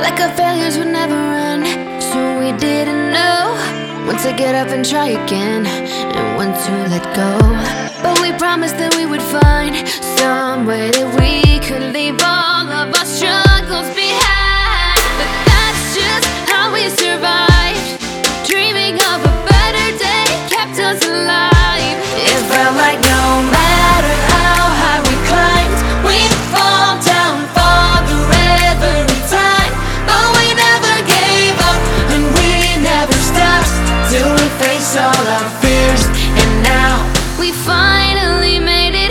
Like our failures would never end, so we didn't know when to get up and try again, and when to let go. But we promised that we would find some way that we could leave all of our struggles behind. But that's just how we survived. Dreaming of a better day kept us alive. It felt like no matter how high we climbed, we'd fall down farther every time. But we never gave up and we never stopped till we face all our fears. And now we finally made it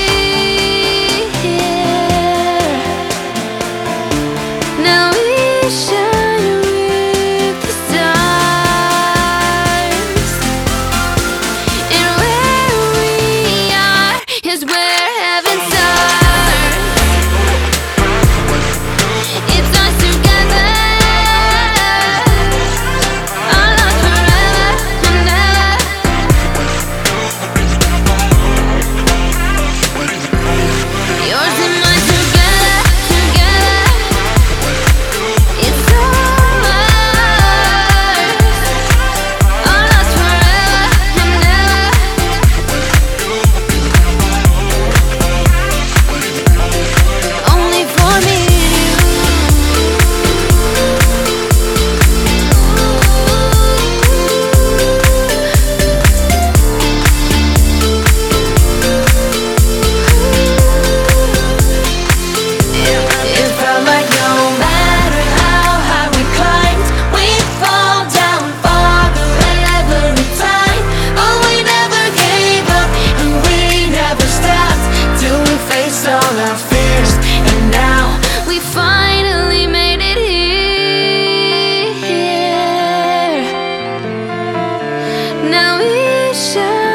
here. Now we shine with the stars, and where we are is where heaven starts. It's us together, our love forever and ever. Yours and mine together, together. It's ours, our love forever and ever. Only for me It felt like no matter how high we climbed, we'd fall down farther every time. But we never gave up and we never stopped till we faced all our fears. And now we finally made it here. Now we shine